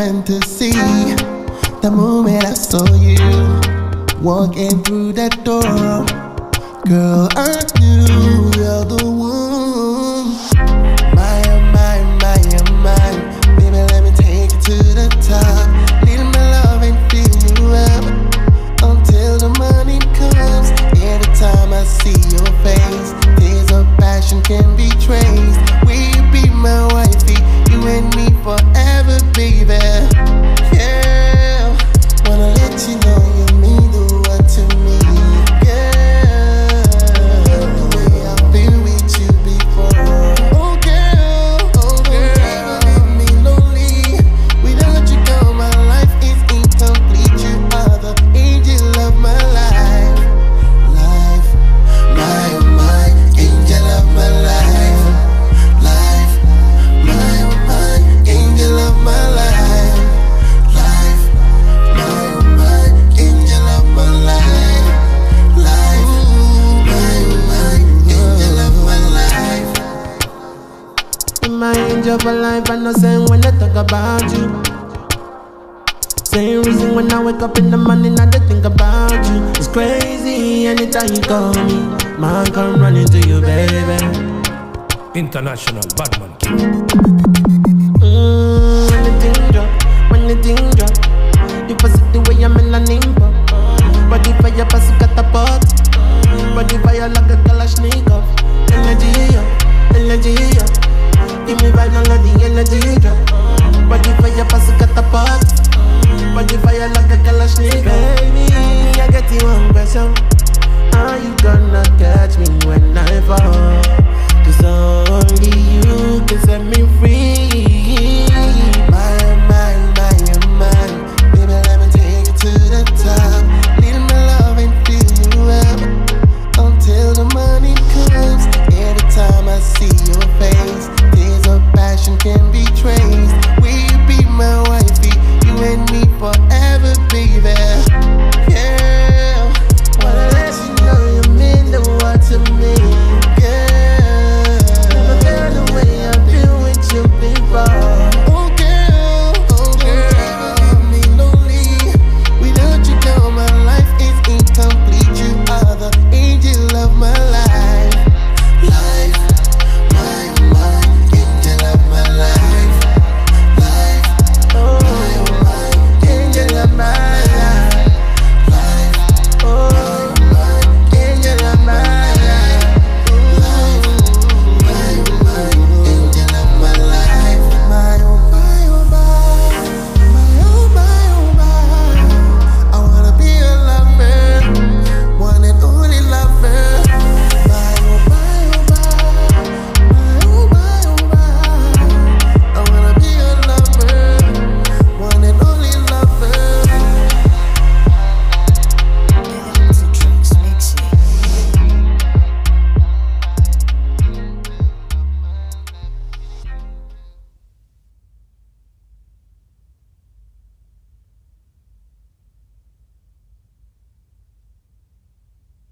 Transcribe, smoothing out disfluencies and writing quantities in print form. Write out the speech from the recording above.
fantasy. The moment I saw you walking through that door, girl, I knew you're the one. My, oh my, my, oh my. Baby, let me take you to the top. Need my love and fill you up until the morning comes. Every time I see your face, tears of passion can be traced. Will you be my wifey? You and me forever, baby. Yeah, wanna let you know you mean the world to me. Yeah, the way I feel with you before. Oh girl, never leave me lonely. Without you, girl, my life is incomplete. You are the angel of my life. My angel of my life. My angel of my life. My angel of my life. My angel of my life. My angel of my life, I know saying when I talk about you. Same reason when I wake up in the morning, I think about you. It's crazy anytime you call me. Man, come running to you, baby. International Badman King. When the thing drop, you see the way I'm melanin